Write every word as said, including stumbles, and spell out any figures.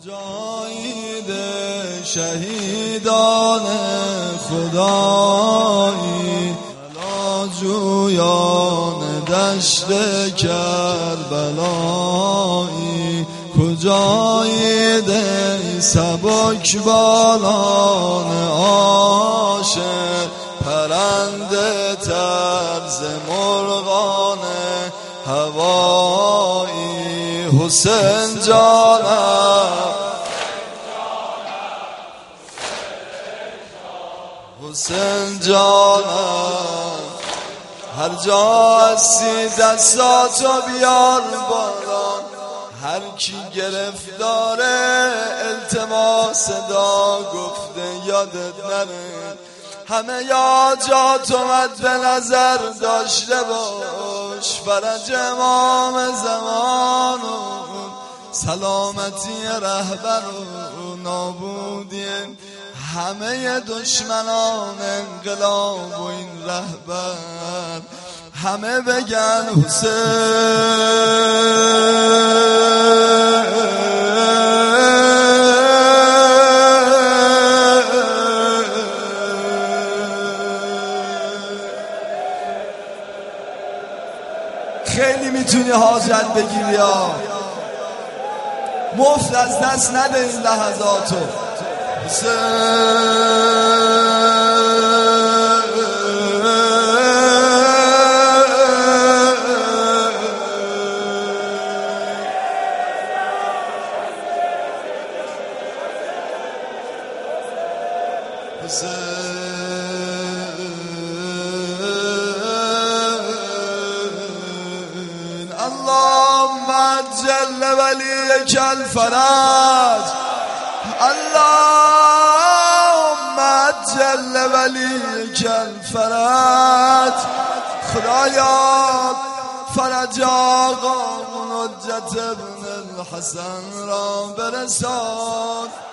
مجاهد شهیدان خدایی، بلاجویان دشت کربلایی، کجایید ای سبک بالان عاشق، پرنده طرز مرغان هوایی، حسین جانم حسین جانم، هر جا هستی دستاتو بیار بالان، هر کی گرفتاره التماس دا گفته یادت نره، همه یا جات اومد به نظر داشته باش، فرج امام زمان و سلامتی رهبر و نابودی همه دشمنان انقلاب و این رهبر، همه بگن خیلی میتونی حاجت بگیری یا مفت از دست نده این لحظاتو. اللهم عجل وليك الفرج، اللهم عجل وليك الفرج، خدایا فرج آقا حجت ابن الحسن را برسان.